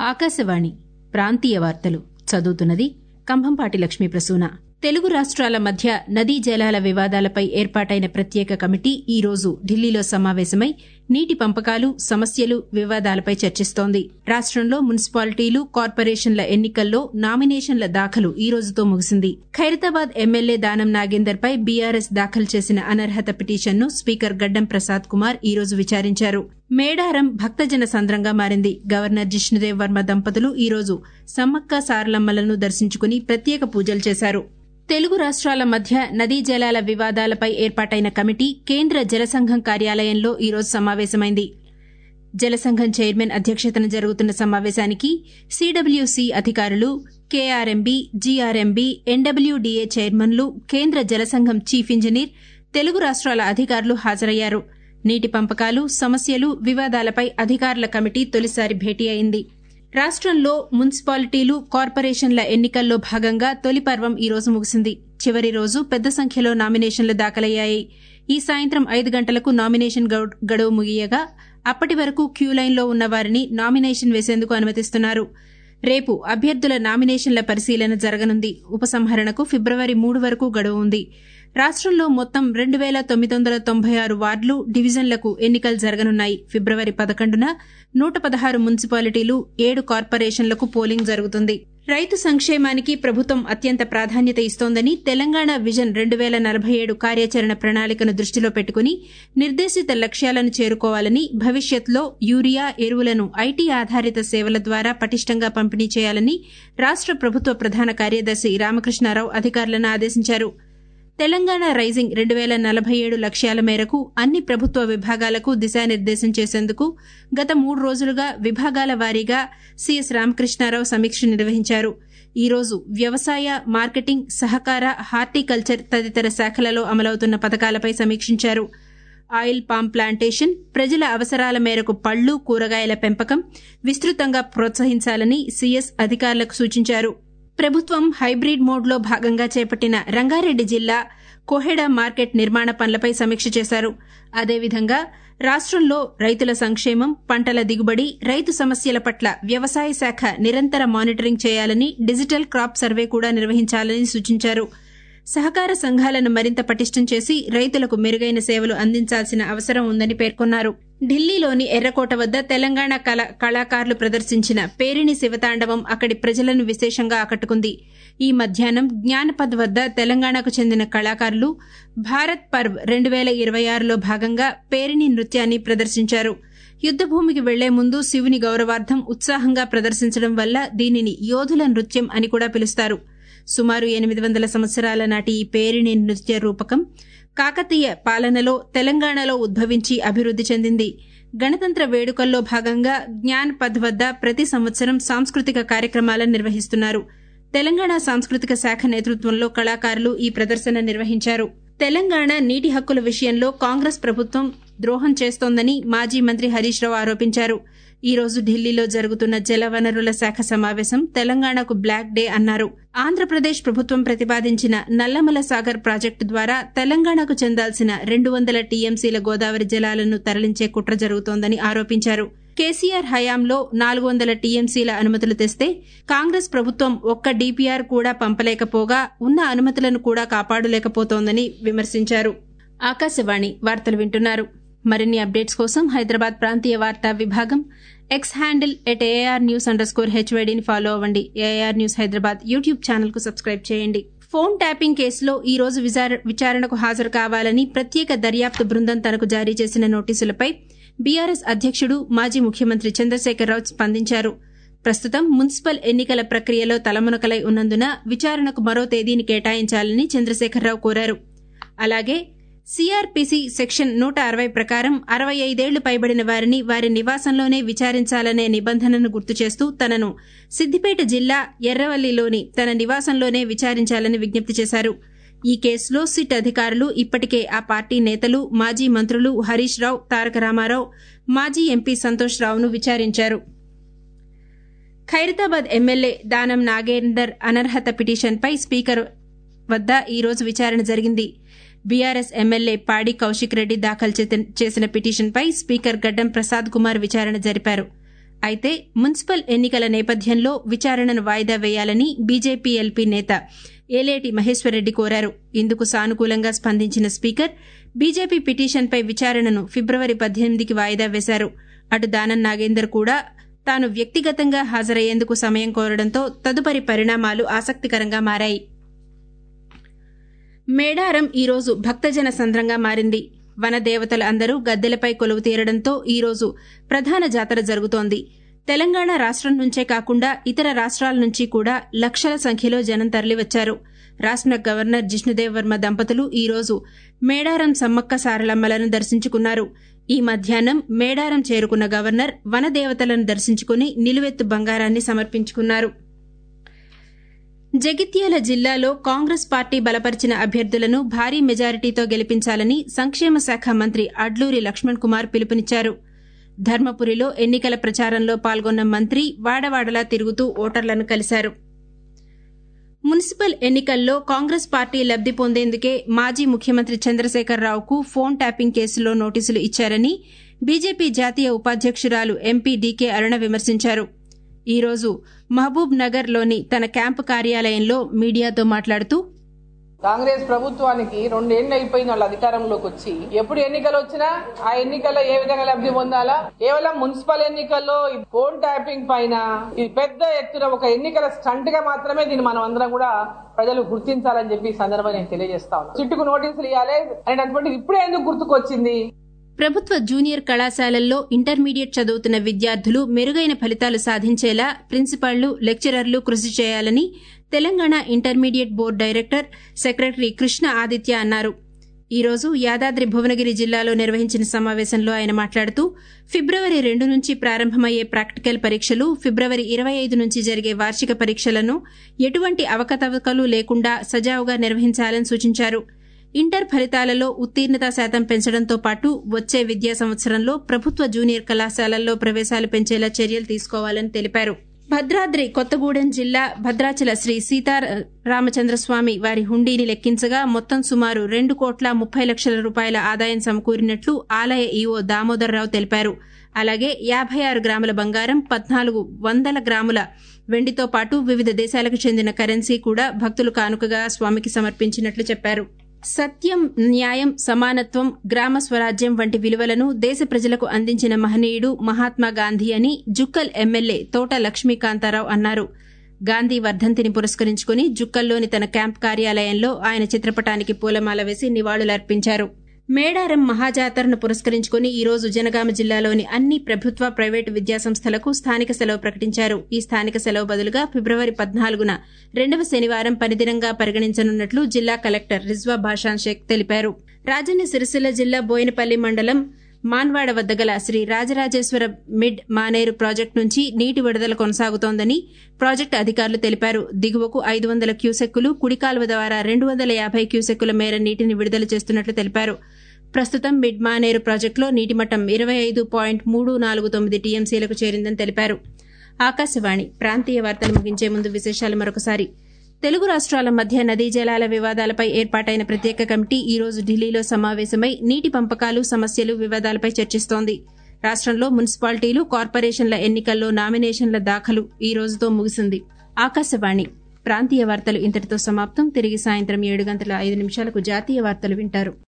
ఆకాశవాణి ప్రాంతీయ వార్తలు చదువుతున్నది కంభంపాటి లక్ష్మీ ప్రసూన. తెలుగు రాష్ట్రాల మధ్య నదీ జలాల వివాదాలపై ఏర్పాటైన ప్రత్యేక కమిటీ ఈ రోజు ఢిల్లీలో సమావేశమై నీటి పంపకాలు, సమస్యలు, వివాదాలపై చర్చిస్తోంది. రాష్ట్రంలో మున్సిపాలిటీలు, కార్పొరేషన్ల ఎన్నికల్లో నామినేషన్ల దాఖలు ఈ రోజుతో ముగిసింది. ఖైరతాబాద్ ఎమ్మెల్యే దానం నాగేందర్ పై బీఆర్ఎస్ దాఖలు చేసిన అనర్హత పిటిషన్ను స్పీకర్ గడ్డం ప్రసాద్ కుమార్ ఈ రోజు విచారించారు. మేడారం భక్తజన సంద్రంగా మారింది. గవర్నర్ జిష్ణుదేవ్ వర్మ దంపతులు ఈ రోజు సమ్మక్క సారలమ్మలను దర్శించుకుని ప్రత్యేక పూజలు చేశారు. తెలుగు రాష్ట్రాల మధ్య నదీ జలాల వివాదాలపై ఏర్పాటైన కమిటీ కేంద్ర జలసంఘం కార్యాలయంలో ఈ రోజు సమావేశమైంది. జలసంఘం చైర్మన్ అధ్యక్షతన జరుగుతున్న సమావేశానికి సీడబ్ల్యూసీ అధికారులు, కేఆర్ఎంబీ, జీఆర్ఎంబీ, ఎన్డబ్ల్యూడీఏ చైర్మన్లు, కేంద్ర జలసంఘం చీఫ్ ఇంజనీర్, తెలుగు రాష్ట్రాల అధికారులు హాజరయ్యారు. నీటి పంపకాలు, సమస్యలు, వివాదాలపై అధికారుల కమిటీ తొలిసారి భేటీ అయింది. రాష్ట్రంలో మున్సిపాలిటీలు, కార్పొరేషన్ల ఎన్నికల్లో భాగంగా తొలి పర్వం ఈ రోజు ముగిసింది. చివరి రోజు పెద్ద సంఖ్యలో నామినేషన్లు దాఖలయ్యాయి. ఈ సాయంత్రం 5 గంటలకు నామినేషన్ గడువు ముగియగా అప్పటి వరకు క్యూలైన్లో ఉన్న వారిని నామినేషన్ వేసేందుకు అనుమతిస్తున్నారు. రేపు అభ్యర్థుల నామినేషన్ల పరిశీలన జరగనుంది. ఉపసంహరణకు ఫిబ్రవరి 3 వరకు గడువు ఉంది. రాష్ట్రంలో మొత్తం 2996 వార్డులు, డివిజన్లకు ఎన్నికలు జరగనున్నాయి. ఫిబ్రవరి 11న 116 మున్సిపాలిటీలు, 7 కార్పొరేషన్లకు పోలింగ్ జరుగుతుంది. రైతు సంక్షేమానికి ప్రభుత్వం అత్యంత ప్రాధాన్యత ఇస్తోందని తెలంగాణ విజన్ 2047 కార్యాచరణ ప్రణాళికను దృష్టిలో పెట్టుకుని నిర్దేశిత లక్ష్యాలను చేరుకోవాలని, భవిష్యత్లో యూరియా, ఎరువులను ఐటీ ఆధారిత సేవల ద్వారా పటిష్టంగా పంపిణీ చేయాలని రాష్ట్ర ప్రభుత్వ ప్రధాన కార్యదర్శి రామకృష్ణారావు అధికారులను ఆదేశించారు. తెలంగాణ రైజింగ్ 2047 లక్ష్యాల మేరకు అన్ని ప్రభుత్వ విభాగాలకు దిశానిర్దేశం చేసేందుకు గత 3 రోజులుగా విభాగాల వారీగా సీఎస్ రామకృష్ణారావు సమీక్ష నిర్వహించారు. ఈ రోజు వ్యవసాయ, మార్కెటింగ్, సహకార, హార్టికల్చర్ తదితర శాఖలలో అమలవుతున్న పథకాలపై సమీక్షించారు. ఆయిల్ పామ్ ప్లాంటేషన్, ప్రజల అవసరాల మేరకు పళ్లు, కూరగాయల పెంపకం విస్తృతంగా ప్రోత్సహించాలని సీఎస్ అధికారులకు సూచించారు. ప్రభుత్వం హైబ్రిడ్ మోడ్లో భాగంగా చేపట్టిన రంగారెడ్డి జిల్లా కోహెడ మార్కెట్ నిర్మాణ పనులపై సమీక్ష చేశారు. అదేవిధంగా రాష్ట్రంలో రైతుల సంక్షేమం, పంటల దిగుబడి, రైతు సమస్యల పట్ల వ్యవసాయ శాఖ నిరంతర మానిటరింగ్ చేయాలని, డిజిటల్ క్రాప్ సర్వే కూడా నిర్వహించాలని సూచించారు. సహకార సంఘాలను మరింత పటిష్టం చేసి రైతులకు మెరుగైన సేవలు అందించాల్సిన అవసరం ఉందని పేర్కొన్నారు. ఢిల్లీలోని ఎర్రకోట వద్ద తెలంగాణ కళాకారులు ప్రదర్శించిన పేరిణి శివతాండవం అక్కడి ప్రజలను విశేషంగా ఆకట్టుకుంది. ఈ మధ్యాహ్నం జ్ఞానపథ్ వద్ద తెలంగాణకు చెందిన కళాకారులు భారత్ పర్వ్ 2026లో భాగంగా పేరిణి నృత్యాన్ని ప్రదర్శించారు. యుద్దభూమికి వెళ్లే ముందు శివుని గౌరవార్థం ఉత్సాహంగా ప్రదర్శించడం వల్ల దీనిని యోధుల నృత్యం అని కూడా పిలుస్తారు. సుమారు 800 సంవత్సరాల నాటి ఈ పేరిణి నృత్య రూపకం కాకతీయ పాలనలో తెలంగాణలో ఉద్భవించి అభివృద్ది చెందింది. గణతంత్ర వేడుకల్లో భాగంగా జ్ఞానపథ్ వద్ద ప్రతి సంవత్సరం సాంస్కృతిక కార్యక్రమాలను నిర్వహిస్తున్నారు. తెలంగాణ సాంస్కృతిక శాఖ నేతృత్వంలో కళాకారులు ఈ ప్రదర్శన నిర్వహించారు. తెలంగాణ నీటి హక్కుల విషయంలో కాంగ్రెస్ ప్రభుత్వం ద్రోహం చేస్తోందని మాజీ మంత్రి హరీష్ రావు ఆరోపించారు. ఈ రోజు ఢిల్లీలో జరుగుతున్న జలవనరుల శాఖ సమావేశం తెలంగాణకు బ్లాక్ డే అన్నారు. ఆంధ్రప్రదేశ్ ప్రభుత్వం ప్రతిపాదించిన నల్లమల సాగర్ ప్రాజెక్టు ద్వారా తెలంగాణకు చెందాల్సిన 200 టీఎంసీల గోదావరి జలాలను తరలించే కుట్ర జరుగుతోందని ఆరోపించారు. కేసీఆర్ హయాంలో 400 టీఎంసీల అనుమతులు తెస్తే కాంగ్రెస్ ప్రభుత్వం ఒక్క డీపీఆర్ కూడా పంపలేకపోగా ఉన్న అనుమతులను కూడా కాపాడలేకపోతోందని విమర్శించారు. ఆకాశవాణి వార్తలు వింటున్నారు. మరిన్ని అప్డేట్స్ కోసం హైదరాబాద్ ప్రాంతీయ వార్తా విభాగం ఎక్స్ హ్యాండిల్ @ARnews_HYDని ఫాలో అవ్వండి. AR news Hyderabad YouTube channel కు సబ్స్క్రైబ్ చేయండి. ఫోన్ ట్యాపింగ్ కేసులో ఈ రోజు విచారణకు హాజరు కావాలని ప్రత్యేక దర్యాప్తు బృందం తనకు జారీ చేసిన నోటీసులపై బీఆర్ఎస్ అధ్యక్షుడు, మాజీ ముఖ్యమంత్రి చంద్రశేఖరరావు స్పందించారు. ప్రస్తుతం మున్సిపల్ ఎన్నికల ప్రక్రియలో తలమునకలై ఉన్నందున విచారణకు మరో తేదీని కేటాయించాలని చంద్రశేఖరరావు కోరారు. అలాగే సీఆర్పీసీ సెక్షన్ 160 ప్రకారం 65 ఏళ్లు పైబడిన వారిని వారి నివాసంలోనే విచారించాలనే నిబంధనను గుర్తు చేస్తూ తనను సిద్దిపేట జిల్లా ఎర్రవల్లిలోని తన నివాసంలోనే విచారించాలని విజ్ఞప్తి చేశారు. ఈ కేసులో సిట్ అధికారులు ఇప్పటికే ఆ పార్టీ నేతలు, మాజీ మంత్రులు హరీష్ రావు, తారక రామారావు, మాజీ ఎంపీ సంతోష్ రావును విచారించారు. ఖైరతాబాద్ ఎమ్మెల్యే దానం నాగేందర్ అనర్హత పిటిషన్పై స్పీకర్ వద్ద ఈ రోజు విచారణ జరిగింది. బీఆర్ఎస్ ఎమ్మెల్యే పాడి కౌశిక్ రెడ్డి దాఖలు చేసిన పిటిషన్పై స్పీకర్ గడ్డం ప్రసాద్ కుమార్ విచారణ జరిపారు. అయితే మున్సిపల్ ఎన్నికల నేపథ్యంలో విచారణను వాయిదా వేయాలని బీజేపీ ఎల్పీ నేత ఏలేటి మహేశ్వర్రెడ్డి కోరారు. ఇందుకు సానుకూలంగా స్పందించిన స్పీకర్ బీజేపీ పిటిషన్పై విచారణను ఫిబ్రవరి 18కి వాయిదా వేశారు. అటు దానం నాగేందర్ కూడా తాను వ్యక్తిగతంగా హాజరయ్యేందుకు సమయం కోరడంతో తదుపరి పరిణామాలు ఆసక్తికరంగా మారాయి. మేడారం ఈరోజు భక్తజన సంద్రంగా మారింది. వనదేవతలు అందరూ గద్దెలపై కొలువు తీరడంతో ఈరోజు ప్రధాన జాతర జరుగుతోంది. తెలంగాణ రాష్ట్రం నుంచే కాకుండా ఇతర రాష్ట్రాల నుంచి కూడా లక్షల సంఖ్యలో జనం తరలివచ్చారు. రాష్ట్ర గవర్నర్ జిష్ణుదేవ్ వర్మ దంపతులు ఈరోజు మేడారం సమ్మక్క సారలమ్మలను దర్శించుకున్నారు. ఈ మధ్యాహ్నం మేడారం చేరుకున్న గవర్నర్ వనదేవతలను దర్శించుకుని నిలువెత్తు బంగారాన్ని సమర్పించుకున్నారు. జగిత్యాల జిల్లాలో కాంగ్రెస్ పార్టీ బలపరిచిన అభ్యర్థులను భారీ మెజారిటీతో గెలిపించాలని సంక్షేమ శాఖ మంత్రి అడ్లూరి లక్ష్మణ్ కుమార్ పిలుపునిచ్చారు. ధర్మపురిలో ఎన్నికల ప్రచారంలో పాల్గొన్న మంత్రి వాడవాడలా తిరుగుతూ ఓటర్లను కలిశారు. మున్సిపల్ ఎన్నికల్లో కాంగ్రెస్ పార్టీ లబ్ది పొందేందుకే మాజీ ముఖ్యమంత్రి చంద్రశేఖరరావుకు ఫోన్ ట్యాపింగ్ కేసులో నోటీసులు ఇచ్చారని బీజేపీ జాతీయ ఉపాధ్యక్షురాలు ఎంపీ డీకే అరుణ విమర్శించారు. ఈరోజు మహబూబ్ నగర్ లోని తన క్యాంపు కార్యాలయంలో మీడియాతో మాట్లాడుతూ కాంగ్రెస్ ప్రభుత్వానికి 2 ఏళ్లు అయిపోయింది వాళ్ళ అధికారంలోకి వచ్చి. ఎప్పుడు ఎన్నికలు వచ్చినా ఆ ఎన్నికల్లో ఏ విధంగా లబ్ధి పొందాలా, కేవలం మున్సిపల్ ఎన్నికల్లో ఈ ఫోన్ ట్యాపింగ్ పైన ఇది పెద్ద ఎత్తున ఒక ఎన్నికల స్టంట్ గా మాత్రమే దీన్ని మనం అందరం కూడా ప్రజలు గుర్తించాలని చెప్పి ఈ సందర్భంగా నేను తెలియజేస్తా ఉన్నాను. చిట్టుకు నోటీసులు ఇవ్వాలి అనేటటువంటి ఇప్పుడే ఎందుకు గుర్తుకొచ్చింది? ప్రభుత్వ జూనియర్ కళాశాలల్లో ఇంటర్మీడియట్ చదువుతున్న విద్యార్థులు మెరుగైన ఫలితాలు సాధించేలా ప్రిన్సిపాళ్లు, లెక్చరర్లు కృషి చేయాలని Telangana intermediate board director secretary Krishna Aditya అన్నారు. ఈరోజు యాదాద్రి భువనగిరి జిల్లాలో నిర్వహించిన సమావేశంలో ఆయన మాట్లాడుతూ ఫిబ్రవరి 2 నుంచి ప్రారంభమయ్యే ప్రాక్టికల్ పరీక్షలు, ఫిబ్రవరి 25 నుంచి జరిగే వార్షిక పరీక్షలను ఎటువంటి అవకతవకలు లేకుండా సజావుగా నిర్వహించాలని సూచించారు. ఇంటర్ ఫలితాలలో ఉత్తీర్ణతా శాతం పెంచడంతో పాటు వచ్చే విద్యా సంవత్సరంలో ప్రభుత్వ జూనియర్ కళాశాలల్లో ప్రవేశాలు పెంచేలా చర్యలు తీసుకోవాలని తెలిపారు. భద్రాద్రి కొత్తగూడెం జిల్లా భద్రాచల శ్రీ సీతారామచంద్రస్వామి వారి హుండీని లెక్కించగా మొత్తం సుమారు 2,30,00,000 రూపాయల ఆదాయం సమకూరినట్లు ఆలయ ఈవో దామోదర్రావు తెలిపారు. అలాగే 56 గ్రాముల బంగారం, 1,400 గ్రాముల వెండితో పాటు వివిధ దేశాలకు చెందిన కరెన్సీ కూడా భక్తులు కానుకగా స్వామికి సమర్పించినట్లు చెప్పారు. సత్యం, న్యాయం, సమానత్వం, గ్రామ స్వరాజ్యం వంటి విలువలను దేశ ప్రజలకు అందించిన మహనీయుడు మహాత్మా గాంధీ అని జుక్కల్ ఎమ్మెల్యే తోట లక్ష్మీకాంతారావు అన్నారు. గాంధీ వర్ధంతిని పురస్కరించుకుని జుక్కల్లోని తన క్యాంప్ కార్యాలయంలో ఆయన చిత్రపటానికి పూలమాల వేసి నివాళులర్పించారు. మేడారం మహాజాతరను పురస్కరించుకుని ఈరోజు జనగామ జిల్లాలోని అన్ని ప్రభుత్వ, ప్రైవేటు విద్యాసంస్థలకు స్థానిక సెలవు ప్రకటించారు. ఈ స్థానిక సెలవు బదులుగా ఫిబ్రవరి 14న 2వ శనివారం పనిదినంగా పరిగణించనున్నట్లు జిల్లా కలెక్టర్ రిజ్వా భాషాన్ షేక్ తెలిపారు. రాజన్న సిరిసిల్ల జిల్లా బోయినపల్లి మండలం మాన్వాడ వద్ద గల శ్రీ రాజరాజేశ్వర మిడ్ మానేరు ప్రాజెక్టు నుంచి నీటి విడుదల కొనసాగుతోందని ప్రాజెక్టు అధికారులు తెలిపారు. దిగువకు 500 క్యూసెక్కులు, కుడికాలువ ద్వారా 250 క్యూసెక్కుల మేర నీటిని విడుదల చేస్తున్నట్లు తెలిపారు. ప్రస్తుతం మిడ్ మానేరు ప్రాజెక్టులో నీటి మట్టం 25.349 టీఎంసీలకు చేరిందని తెలిపారు. ఆకాశవాణి ప్రాంతీయ వార్తలు ముగించే ముందు విశేషాలు మరొకసారి. తెలుగు రాష్ట్రాల మధ్య నదీ జలాల వివాదాలపై ఏర్పాటైన ప్రత్యేక కమిటీ ఈ రోజు ఢిల్లీలో సమావేశమై నీటి పంపకాలు, సమస్యలు, వివాదాలపై చర్చిస్తోంది. రాష్ట్రంలో మున్సిపాలిటీలు, కార్పొరేషన్ల ఎన్నికల్లో నామినేషన్ల దాఖలు ఈ రోజుతో ముగిసింది. ఆకాశవాణి ప్రాంతీయ వార్తలు ఇంతటితో సమాప్తం. తిరిగి సాయంత్రం 7:05 జాతీయ వార్తలు వింటారు.